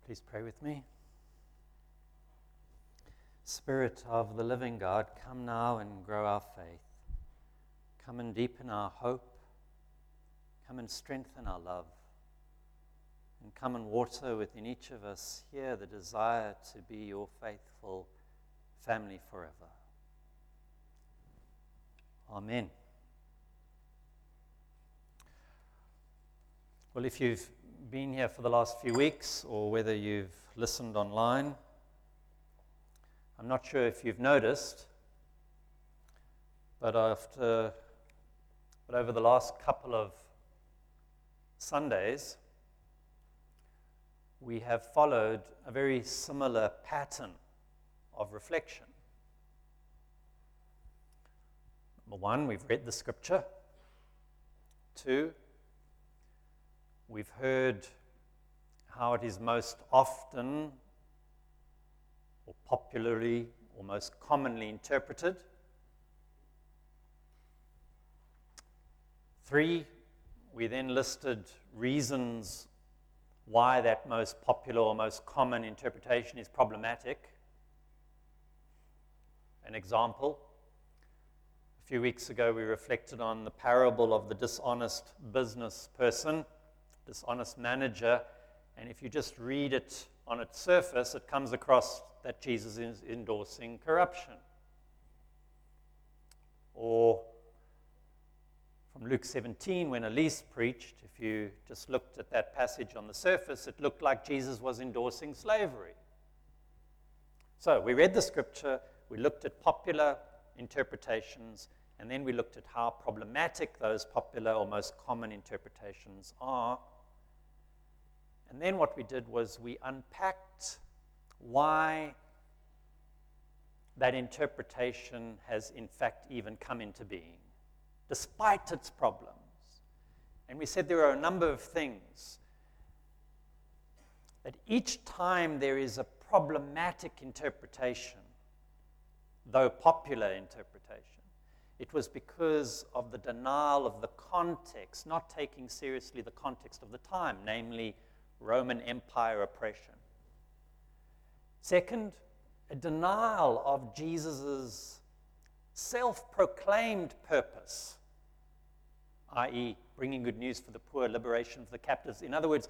Please pray with me. Spirit of the living God, come now and grow our faith. Come and deepen our hope. Come and strengthen our love. And come and water within each of us here the desire to be your faithful family forever. Amen. Well, if you've been here for the last few weeks or whether you've listened online, I'm not sure if you've noticed, but over the last couple of Sundays, we have followed a very similar pattern of reflection. Number one, we've read the scripture. Two, we've heard how it is most often or popularly or most commonly interpreted. Three, we then listed reasons why that most popular or most common interpretation is problematic. An example, a few weeks ago we reflected on the parable of the dishonest business person, dishonest manager, and if you just read it on its surface, it comes across that Jesus is endorsing corruption. Or from Luke 17, when Elise preached, if you just looked at that passage on the surface, it looked like Jesus was endorsing slavery. So we read the scripture, we looked at popular interpretations, and then we looked at how problematic those popular or most common interpretations are. And then what we did was we unpacked why that interpretation has in fact even come into being, despite its problems. And we said there are a number of things that each time there is a problematic interpretation, though popular interpretation, it was because of the denial of the context, not taking seriously the context of the time, namely Roman Empire oppression. Second, a denial of Jesus' self-proclaimed purpose, i.e., bringing good news for the poor, liberation for the captives. In other words,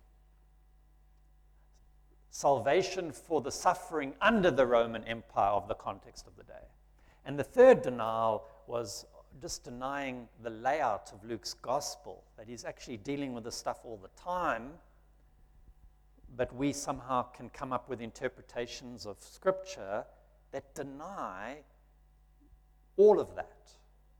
salvation for the suffering under the Roman Empire of the context of the day. And the third denial was just denying the layout of Luke's gospel, that he's actually dealing with this stuff all the time, but we somehow can come up with interpretations of Scripture that deny all of that.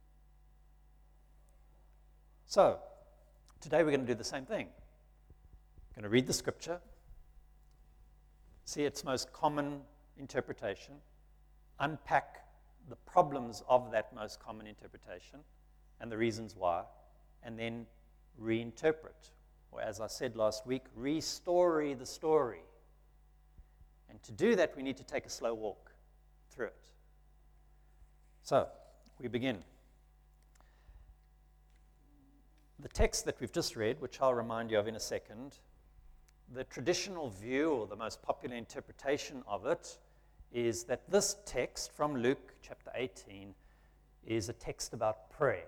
So, today we're going to do the same thing. We're going to read the Scripture, see its most common interpretation, unpack the problems of that most common interpretation and the reasons why, and then reinterpret. Or as I said last week, re-story the story. And to do that, we need to take a slow walk through it. So, we begin. The text that we've just read, which I'll remind you of in a second, the traditional view, or the most popular interpretation of it, is that this text from Luke chapter 18 is a text about prayer.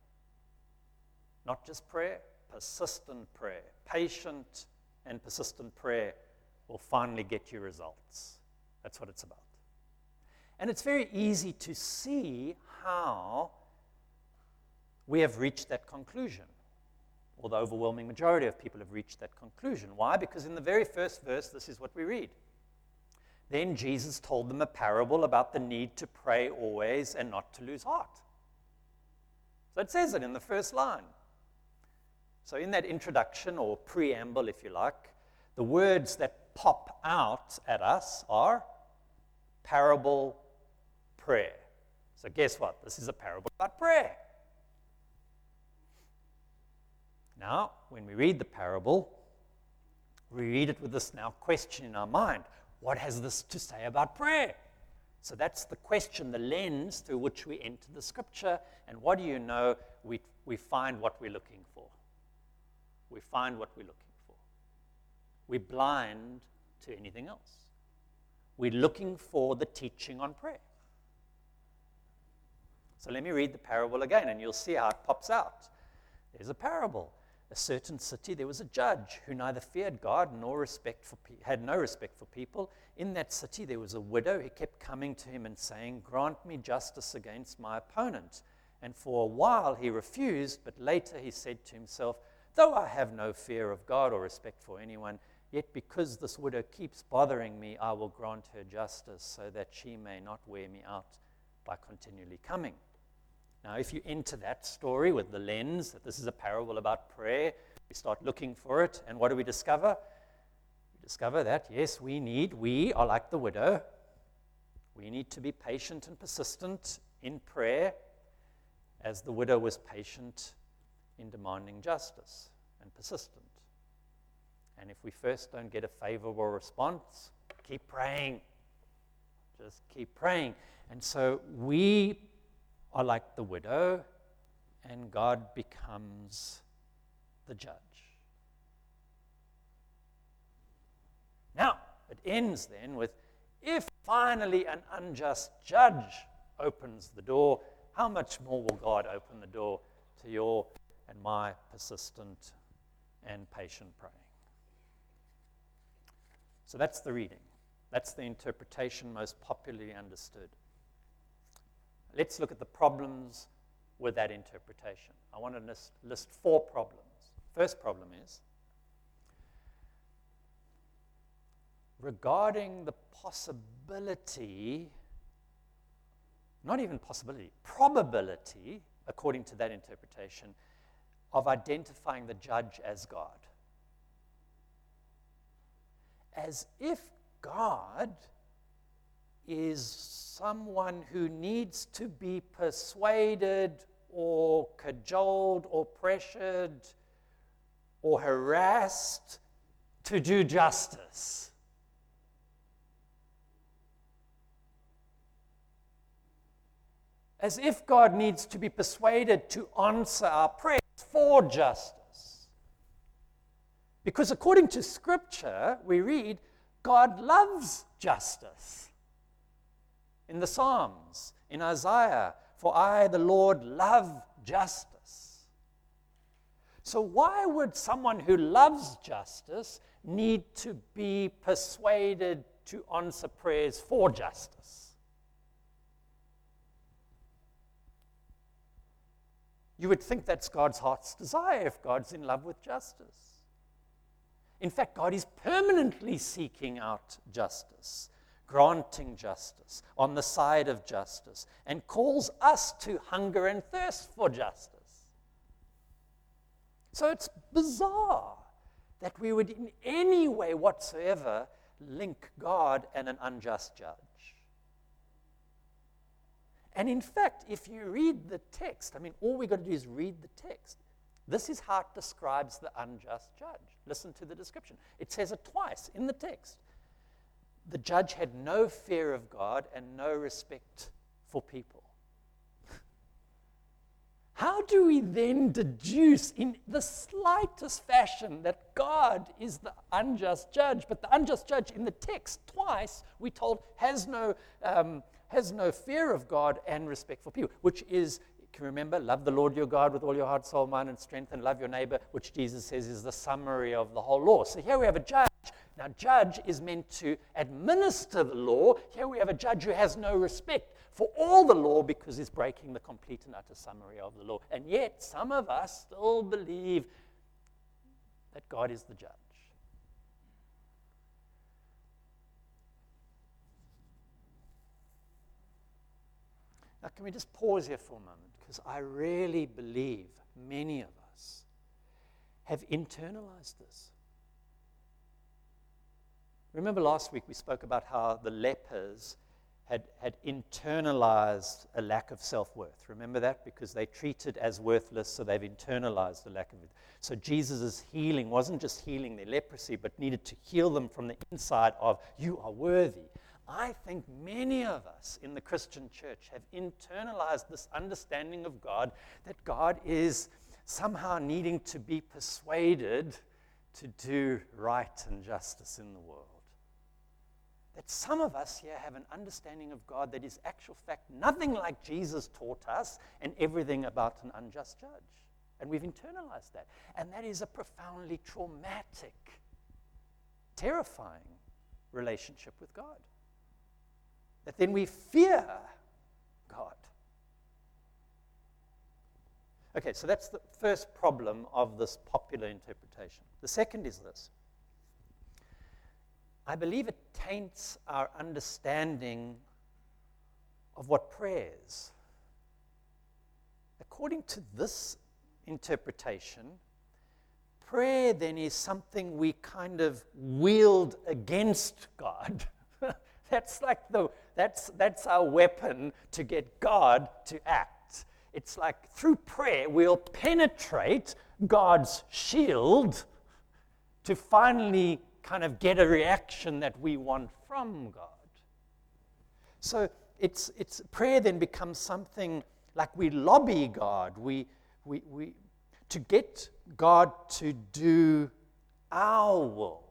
Not just prayer, persistent prayer. Patient and persistent prayer will finally get you results. That's what it's about. And it's very easy to see how we have reached that conclusion, or the overwhelming majority of people have reached that conclusion. Why? Because in the very first verse, this is what we read. Then Jesus told them a parable about the need to pray always and not to lose heart. So it says it in the first line. So in that introduction, or preamble if you like, the words that pop out at us are parable, prayer. So guess what? This is a parable about prayer. Now, when we read the parable, we read it with this now question in our mind. What has this to say about prayer? So that's the question, the lens through which we enter the scripture. And what do you know? We find what we're looking for. We find what we're looking for. We're blind to anything else. We're looking for the teaching on prayer. So let me read the parable again, and you'll see how it pops out. There's a parable. A certain city, there was a judge who neither feared God nor had no respect for people. In that city, there was a widow who kept coming to him and saying, "Grant me justice against my opponent." And for a while he refused, but later he said to himself, "Though I have no fear of God or respect for anyone, yet because this widow keeps bothering me, I will grant her justice so that she may not wear me out by continually coming." Now, if you enter that story with the lens that this is a parable about prayer, we start looking for it, and what do we discover? We discover that, yes, we are like the widow. We need to be patient and persistent in prayer, as the widow was patient in demanding justice and persistent. And if we first don't get a favorable response, keep praying. Just keep praying. And so we are like the widow, and God becomes the judge. Now, it ends then with, if finally an unjust judge opens the door, how much more will God open the door to your and my persistent and patient praying? So that's the reading. That's the interpretation most popularly understood. Let's look at the problems with that interpretation. I want to list 4 problems. First problem is regarding the possibility, not even possibility, probability, according to that interpretation, of identifying the judge as God. As if God is someone who needs to be persuaded or cajoled or pressured or harassed to do justice. As if God needs to be persuaded to answer our prayers for justice. Because according to Scripture, we read, God loves justice. In the Psalms, in Isaiah, "For I, the Lord, love justice." So why would someone who loves justice need to be persuaded to answer prayers for justice? You would think that's God's heart's desire if God's in love with justice. In fact, God is permanently seeking out justice, granting justice, on the side of justice, and calls us to hunger and thirst for justice. So it's bizarre that we would in any way whatsoever link God and an unjust judge. And in fact, if you read the text, all we've got to do is read the text. This is how it describes the unjust judge. Listen to the description. It says it twice in the text. The judge had no fear of God and no respect for people. How do we then deduce in the slightest fashion that God is the unjust judge? But the unjust judge in the text twice, we told, has no fear of God and respect for people, which is, can you remember, love the Lord your God with all your heart, soul, mind, and strength, and love your neighbor, which Jesus says is the summary of the whole law. So here we have a judge. Now, judge is meant to administer the law. Here we have a judge who has no respect for all the law because he's breaking the complete and utter summary of the law. And yet, some of us still believe that God is the judge. Now, can we just pause here for a moment? Because I really believe many of us have internalized this. Remember last week we spoke about how the lepers had internalized a lack of self-worth. Remember that? Because they treated as worthless, so they've internalized the lack of it. So Jesus' healing wasn't just healing their leprosy, but needed to heal them from the inside of, you are worthy. I think many of us in the Christian church have internalized this understanding of God, that God is somehow needing to be persuaded to do right and justice in the world. that some of us here have an understanding of God that is actual fact nothing like Jesus taught us and everything about an unjust judge. And we've internalized that. And that is a profoundly traumatic, terrifying relationship with God. That then we fear God. Okay, so that's the first problem of this popular interpretation. The second is this. I believe it taints our understanding of what prayer is. According to this interpretation, prayer then is something we kind of wield against God. That's our weapon to get God to act. It's like through prayer we'll penetrate God's shield to finally kind of get a reaction that we want from God. So it's prayer then becomes something like we lobby God, we to get God to do our will,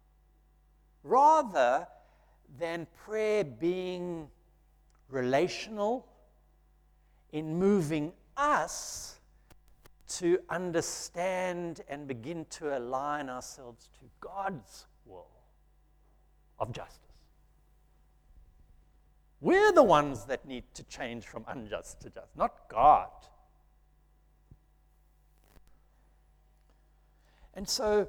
rather than prayer being relational in moving us to understand and begin to align ourselves to God's will of justice. We're the ones that need to change from unjust to just, not God. And so,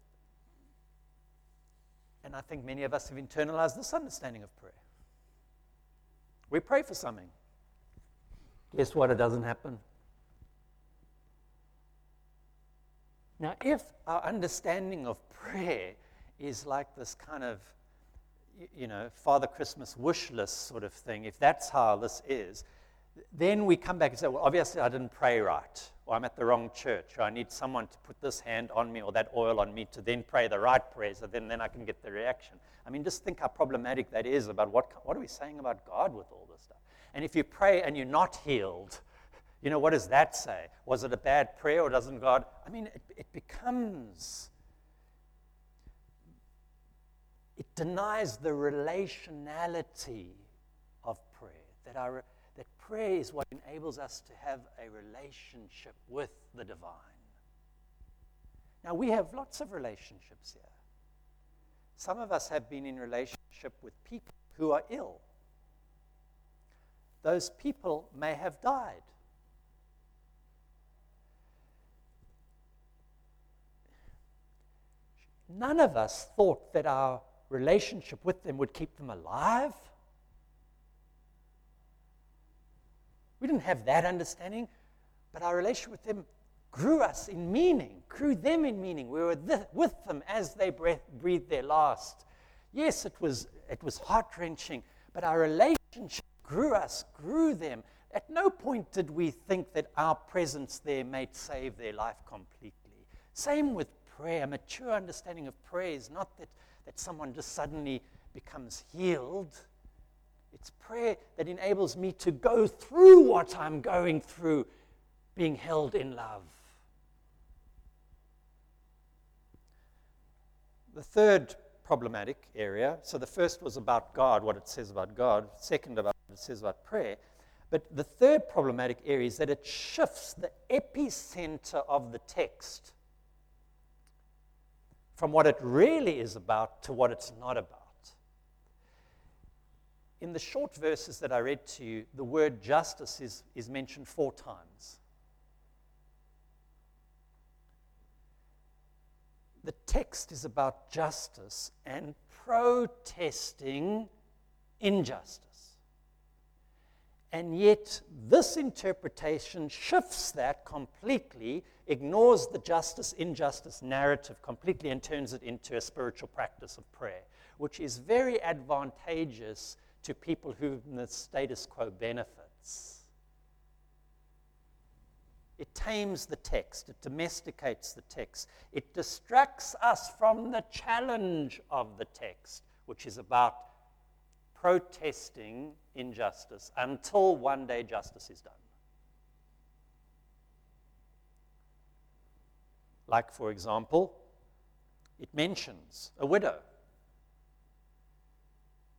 and I think many of us have internalized this understanding of prayer. We pray for something. Guess what? It doesn't happen. Now, if our understanding of prayer is like this kind of, Father Christmas wish list sort of thing, if that's how this is, then we come back and say, well, obviously I didn't pray right, or I'm at the wrong church, or I need someone to put this hand on me or that oil on me to then pray the right prayers, and then I can get the reaction. I mean, just think how problematic that is about what are we saying about God with all this stuff. And if you pray and you're not healed, what does that say? Was it a bad prayer, or doesn't God? I mean, it becomes, it denies the relationality of prayer, that prayer is what enables us to have a relationship with the divine. Now, we have lots of relationships here. Some of us have been in relationship with people who are ill. Those people may have died. None of us thought that our relationship with them would keep them alive. We didn't have that understanding, but our relationship with them grew us in meaning, grew them in meaning. We were with them as they breathed their last. Yes, it was heart-wrenching, but our relationship grew us, grew them. At no point did we think that our presence there might save their life completely. Same with prayer. A mature understanding of prayer is not that someone just suddenly becomes healed. It's prayer that enables me to go through what I'm going through, being held in love. The third problematic area, so the first was about God, what it says about God, second about what it says about prayer, but the third problematic area is that it shifts the epicenter of the text from what it really is about to what it's not about. In the short verses that I read to you, the word justice is mentioned 4 times. The text is about justice and protesting injustice. And yet, this interpretation shifts that completely, ignores the justice-injustice narrative completely, and turns it into a spiritual practice of prayer, which is very advantageous to people whom the status quo benefits. It tames the text. It domesticates the text. It distracts us from the challenge of the text, which is about protesting injustice until one day justice is done. Like, for example, it mentions a widow.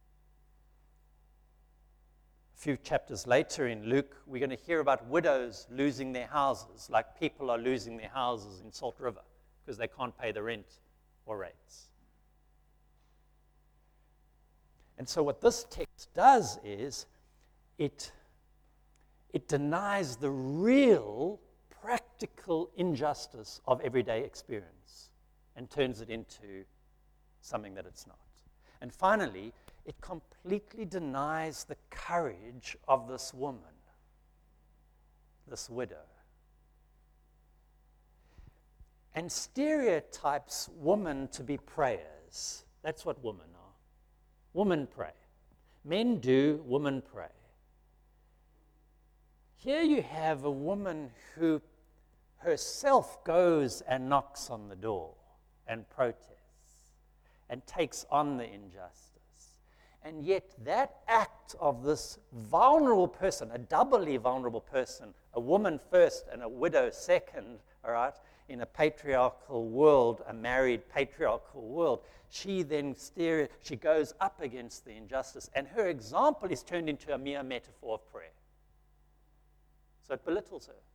few chapters later in Luke, we're going to hear about widows losing their houses, like people are losing their houses in Salt River because they can't pay the rent or rates. And so what this text does is it denies the real practical injustice of everyday experience and turns it into something that it's not. And finally, it completely denies the courage of this woman, this widow, and stereotypes women to be prayers. That's what women are. Women pray. Men do, women pray. Here you have a woman who herself goes and knocks on the door and protests and takes on the injustice. And yet that act of this vulnerable person, a doubly vulnerable person, a woman first and a widow second, all right, in a patriarchal world, a married patriarchal world, she goes up against the injustice, and her example is turned into a mere metaphor of prayer. So it belittles her.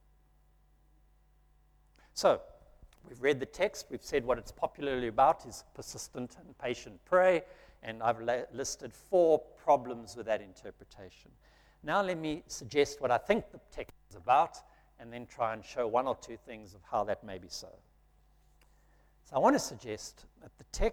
So we've read the text, we've said what it's popularly about is persistent and patient prayer, and I've listed 4 problems with that interpretation. Now let me suggest what I think the text is about, and then try and show 1 or 2 things of how that may be so. So I want to suggest that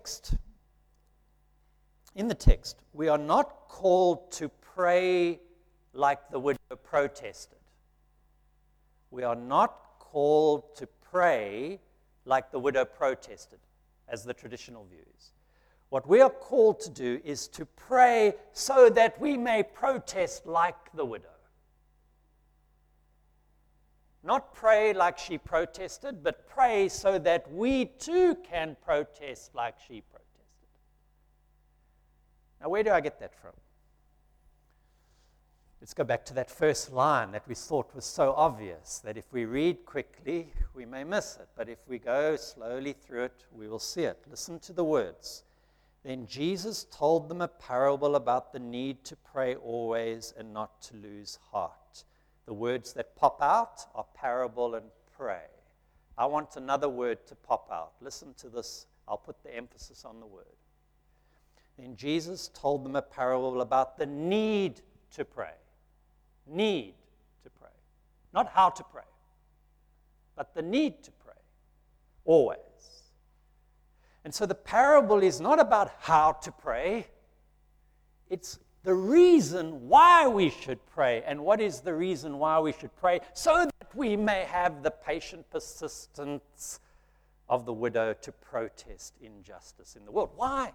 in the text, we are not called to pray like the widow protested. We are not called to pray like the widow protested, as the traditional view is. What we are called to do is to pray so that we may protest like the widow. Not pray like she protested, but pray so that we too can protest like she protested. Now, where do I get that from? Let's go back to that first line that we thought was so obvious, that if we read quickly, we may miss it. But if we go slowly through it, we will see it. Listen to the words. Then Jesus told them a parable about the need to pray always and not to lose heart. The words that pop out are parable and pray. I want another word to pop out. Listen to this. I'll put the emphasis on the word. Then Jesus told them a parable about the need to pray. Need to pray. Not how to pray, but the need to pray. Always. And so the parable is not about how to pray. It's the reason why we should pray. And what is the reason why we should pray? So that we may have the patient persistence of the widow to protest injustice in the world. Why?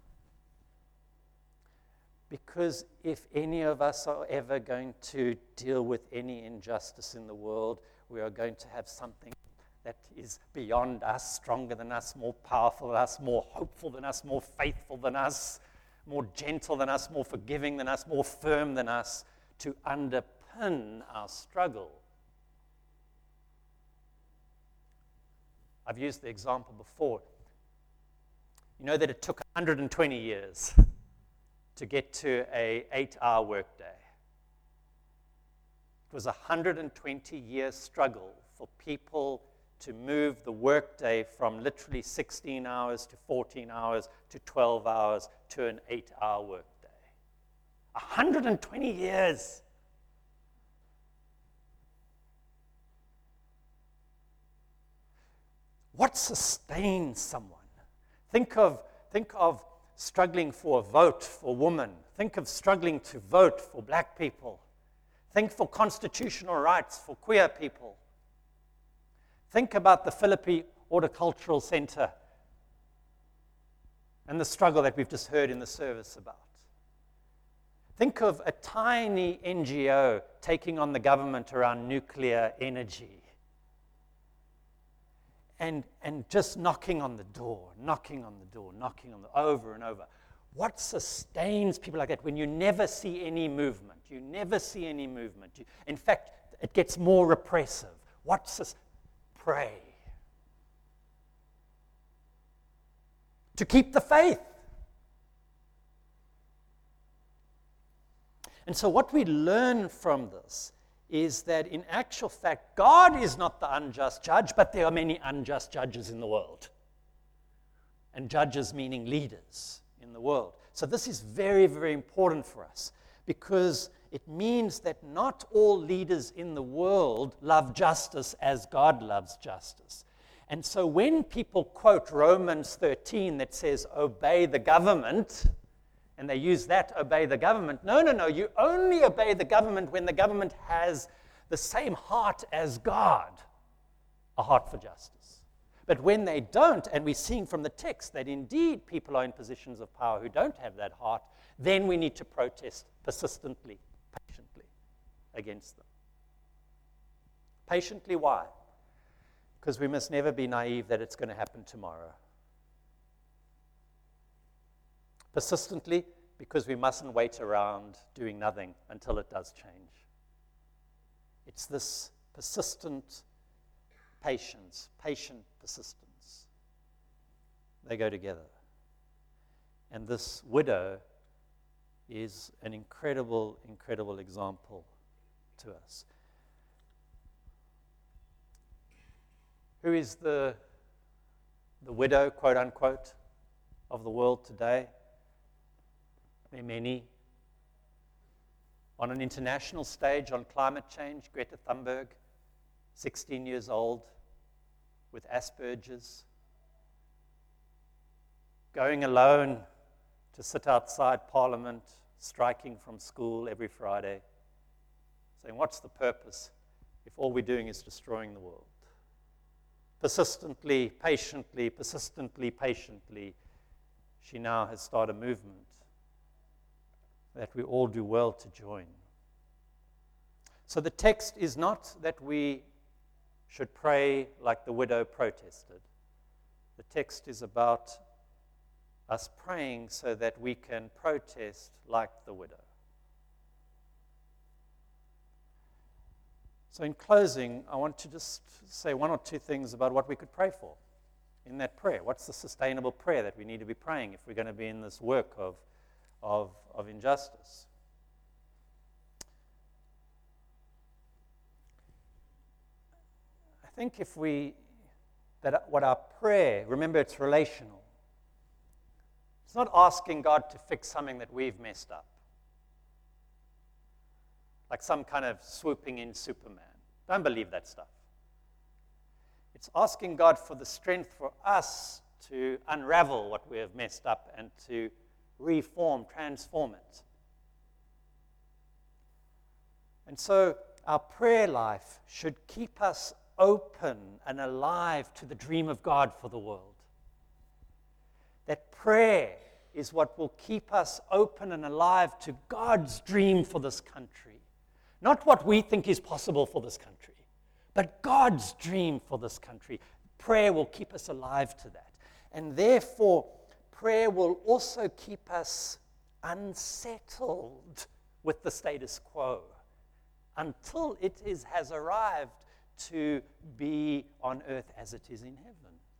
Because if any of us are ever going to deal with any injustice in the world, we are going to have something that is beyond us, stronger than us, more powerful than us, more hopeful than us, more faithful than us, more gentle than us, more forgiving than us, more firm than us, to underpin our struggle. I've used the example before. You know that it took 120 years to get to an 8-hour workday. It was a 120-year struggle for people to move the workday from literally 16 hours to 14 hours to 12 hours to an 8-hour workday. 120 years. What sustains someone? Think of struggling for a vote for women. Think of struggling to vote for black people. Think for constitutional rights for queer people. Think about the Philippi Horticultural Center and the struggle that we've just heard in the service about. Think of a tiny NGO taking on the government around nuclear energy and just knocking on the door, over and over. What sustains people like that when you never see any movement? In fact, it gets more repressive. Pray. To keep the faith. And so what we learn from this is that in actual fact, God is not the unjust judge, but there are many unjust judges in the world. And judges meaning leaders in the world. So this is very, very important for us because it means that not all leaders in the world love justice as God loves justice. And so when people quote Romans 13 that says, obey the government, and they use that, obey the government. No, you only obey the government when the government has the same heart as God, a heart for justice. But when they don't, and we're seeing from the text that indeed people are in positions of power who don't have that heart, then we need to protest persistently, patiently against them. Patiently, why? Because we must never be naive that it's going to happen tomorrow. Persistently, because we mustn't wait around doing nothing until it does change. It's this persistent patience, patient persistence. They go together. And this widow is an incredible, incredible example to us. Who is the widow, quote unquote, of the world today? There are many. On an international stage on climate change, Greta Thunberg, 16 years old, with Asperger's, going alone to sit outside Parliament, striking from school every Friday, saying, what's the purpose if all we're doing is destroying the world? Persistently, patiently, she now has started a movement that we all do well to join. So the text is not that we should pray like the widow protested. The text is about us praying so that we can protest like the widow. So in closing, I want to just say one or two things about what we could pray for in that prayer. What's the sustainable prayer that we need to be praying if we're going to be in this work of injustice? I think what our prayer, remember it's relational. It's not asking God to fix something that we've messed up, like some kind of swooping in Superman. Don't believe that stuff. It's asking God for the strength for us to unravel what we have messed up and to reform, transform it. And so our prayer life should keep us open and alive to the dream of God for the world. That prayer is what will keep us open and alive to God's dream for this country. Not what we think is possible for this country, but God's dream for this country. Prayer will keep us alive to that. And therefore, prayer will also keep us unsettled with the status quo until it has arrived to be on earth as it is in heaven.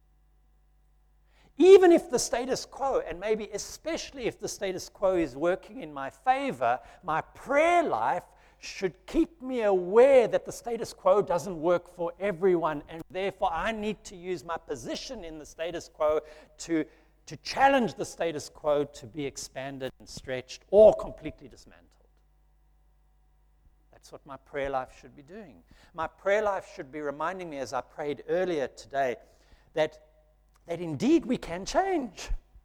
Even if the status quo, and maybe especially if the status quo is working in my favor, my prayer life should keep me aware that the status quo doesn't work for everyone, and therefore I need to use my position in the status quo to challenge the status quo to be expanded and stretched or completely dismantled. That's what my prayer life should be doing. My prayer life should be reminding me, as I prayed earlier today, that indeed we can change.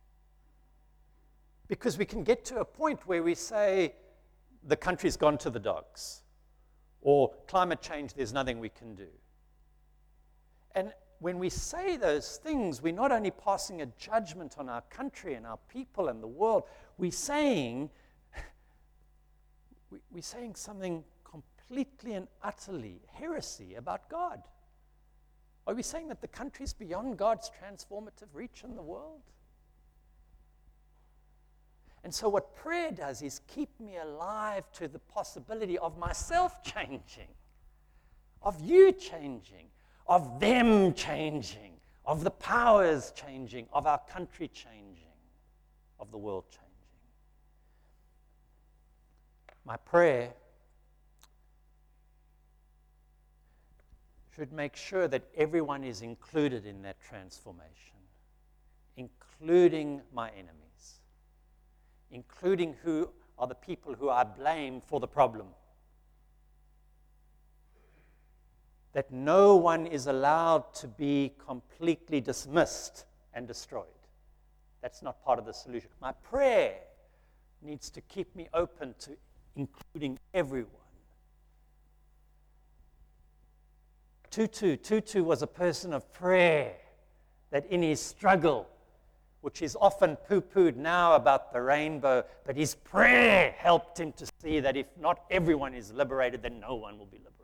Because we can get to a point where we say, the country's gone to the dogs, or climate change, there's nothing we can do. And when we say those things, we're not only passing a judgment on our country and our people and the world, we're saying something completely and utterly heresy about God. Are we saying that the country's beyond God's transformative reach in the world? And so what prayer does is keep me alive to the possibility of myself changing, of you changing, of them changing, of the powers changing, of our country changing, of the world changing. My prayer should make sure that everyone is included in that transformation, including my enemies, including who are the people who I blame for the problem. That no one is allowed to be completely dismissed and destroyed. That's not part of the solution. My prayer needs to keep me open to including everyone. Tutu was a person of prayer, that in his struggle, which is often poo-pooed now about the rainbow, but his prayer helped him to see that if not everyone is liberated, then no one will be liberated.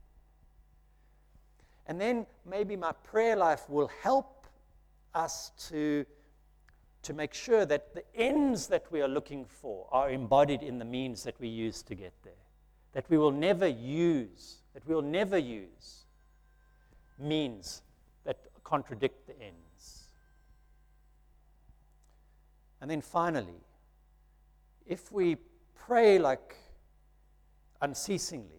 And then maybe my prayer life will help us to make sure that the ends that we are looking for are embodied in the means that we use to get there. That we will never use means that contradict the ends. And then finally, if we pray like unceasingly,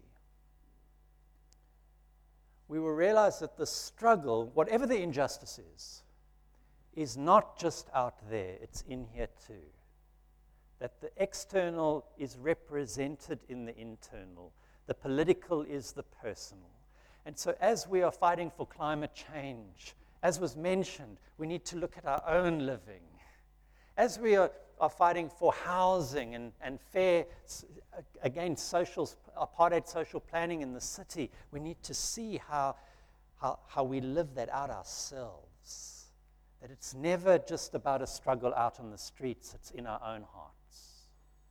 we will realize that the struggle, whatever the injustice is not just out there, it's in here too. That the external is represented in the internal. The political is the personal. And so as we are fighting for climate change, as was mentioned, we need to look at our own living. As we are fighting for housing and fair, against apartheid social planning in the city, we need to see how we live that out ourselves. That it's never just about a struggle out on the streets, it's in our own hearts.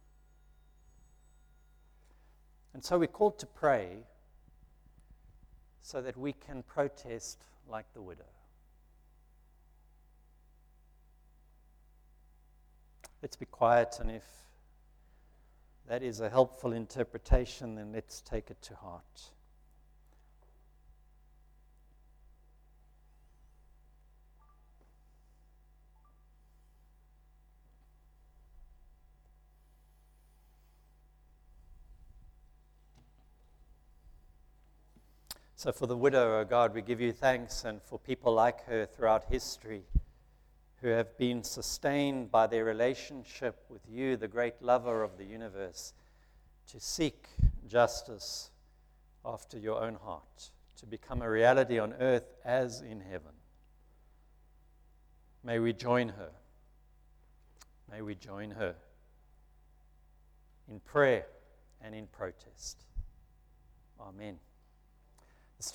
And so we're called to pray so that we can protest like the widow. Let's be quiet, and if that is a helpful interpretation, then let's take it to heart. So for the widow, O God, we give you thanks, and for people like her throughout history who have been sustained by their relationship with you, the great lover of the universe, to seek justice after your own heart, to become a reality on earth as in heaven. May we join her. May we join her in prayer and in protest. Amen.